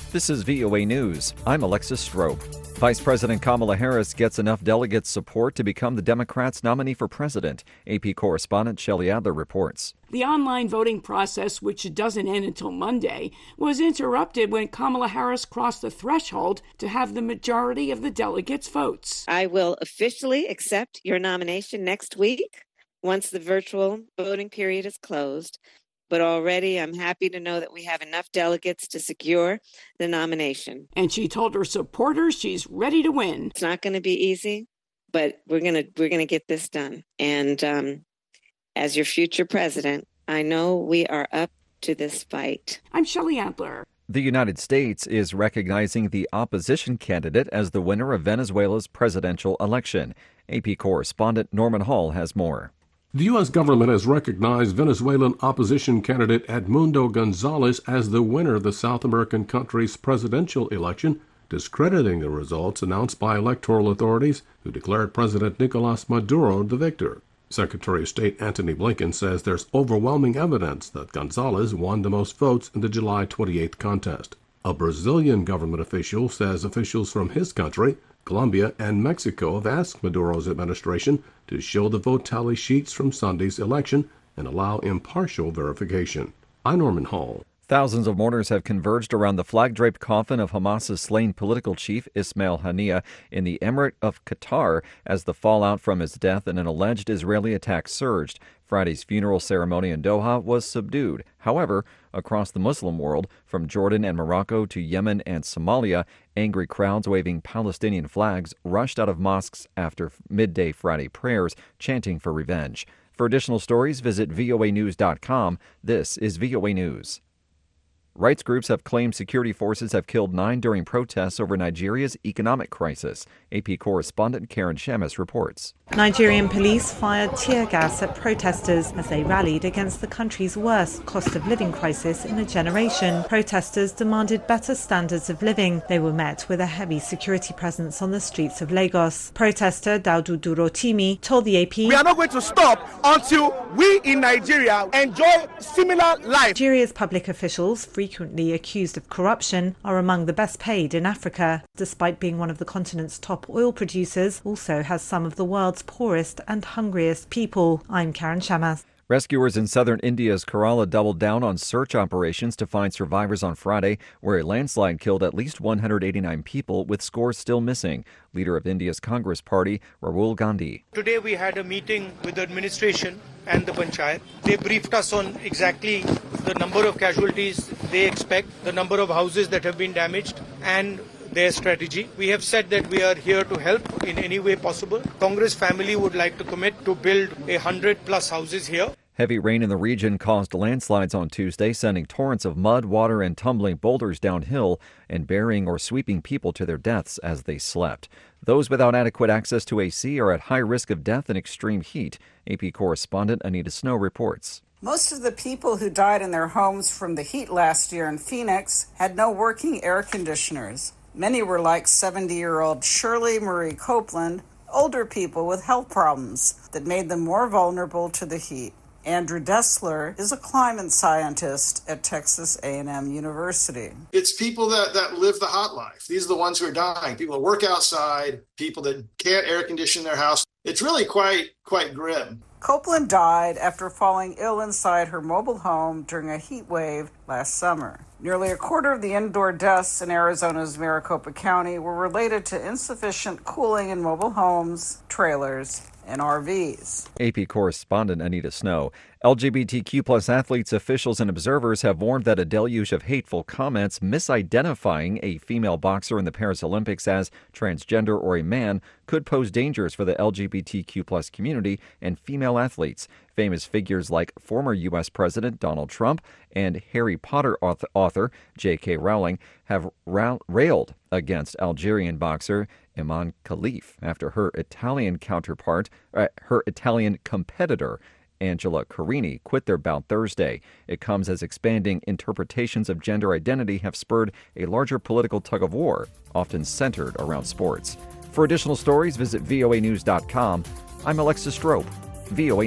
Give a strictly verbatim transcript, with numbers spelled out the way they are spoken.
This is V O A News. I'm Alexis Strope. Vice President Kamala Harris gets enough delegate support to become the Democrats' nominee for president. A P correspondent Shelley Adler reports. The online voting process, which doesn't end until Monday, was interrupted when Kamala Harris crossed the threshold to have the majority of the delegates' votes. I will officially accept your nomination next week once the virtual voting period is closed. But already I'm happy to know that we have enough delegates to secure the nomination. And she told her supporters she's ready to win. It's not going to be easy, but we're going to we're going to get this done. And um, as your future president, I know we are up to this fight. I'm Shelley Adler. The United States is recognizing the opposition candidate as the winner of Venezuela's presidential election. A P correspondent Norman Hall has more. The U S government has recognized Venezuelan opposition candidate Edmundo Gonzalez as the winner of the South American country's presidential election, discrediting the results announced by electoral authorities who declared President Nicolas Maduro the victor. Secretary of State Antony Blinken says there's overwhelming evidence that Gonzalez won the most votes in the July twenty-eighth contest. A Brazilian government official says officials from his country, Colombia, and Mexico have asked Maduro's administration to show the vote tally sheets from Sunday's election and allow impartial verification. I'm Norman Hall. Thousands of mourners have converged around the flag-draped coffin of Hamas's slain political chief Ismail Haniyeh in the Emirate of Qatar as the fallout from his death in an alleged Israeli attack surged. Friday's funeral ceremony in Doha was subdued. However, across the Muslim world, from Jordan and Morocco to Yemen and Somalia, angry crowds waving Palestinian flags rushed out of mosques after midday Friday prayers, chanting for revenge. For additional stories, visit V O A news dot com. This is V O A News. Rights groups have claimed security forces have killed nine during protests over Nigeria's economic crisis. A P correspondent Karen Shamus reports. Nigerian police fired tear gas at protesters as they rallied against the country's worst cost of living crisis in a generation. Protesters demanded better standards of living. They were met with a heavy security presence on the streets of Lagos. Protester Daudu Durotimi told the A P, "We are not going to stop until we in Nigeria enjoy similar life." Nigeria's public officials, frequently accused of corruption, are among the best paid in Africa. Despite being one of the continent's top oil producers, also has some of the world's poorest and hungriest people. I'm Karen Shamas. Rescuers in southern India's Kerala doubled down on search operations to find survivors on Friday, where a landslide killed at least one hundred eighty-nine people, with scores still missing. Leader of India's Congress Party, Rahul Gandhi. Today we had a meeting with the administration and the Panchayat. They briefed us on exactly the number of casualties they expect, the number of houses that have been damaged, and their strategy. We have said that we are here to help in any way possible. Congress family would like to commit to build a hundred plus houses here. Heavy rain in the region caused landslides on Tuesday, sending torrents of mud, water, and tumbling boulders downhill and burying or sweeping people to their deaths as they slept. Those without adequate access to A C are at high risk of death in extreme heat. A P correspondent Anita Snow reports. Most of the people who died in their homes from the heat last year in Phoenix had no working air conditioners. Many were like seventy-year-old Shirley Marie Copeland, older people with health problems that made them more vulnerable to the heat. Andrew Dessler is a climate scientist at Texas A and M University. It's people that, that live the hot life. These are the ones who are dying. People that work outside, people that can't air condition their house. It's really quite, quite grim. Copeland died after falling ill inside her mobile home during a heat wave last summer. Nearly a quarter of the indoor deaths in Arizona's Maricopa County were related to insufficient cooling in mobile homes, trailers, and R Vs. A P correspondent Anita Snow. L G B T Q plus athletes, officials, and observers have warned that a deluge of hateful comments misidentifying a female boxer in the Paris Olympics as transgender or a man could pose dangers for the L G B T Q plus community and female athletes. Famous figures like former U S President Donald Trump and Harry Potter author J K Rowling have railed against Algerian boxer Iman Khalif after her Italian counterpart, uh, her Italian competitor, Angela Carini, quit their bout Thursday. It comes as expanding interpretations of gender identity have spurred a larger political tug-of-war, often centered around sports. For additional stories, visit V O A news dot com. I'm Alexis Strope, V O A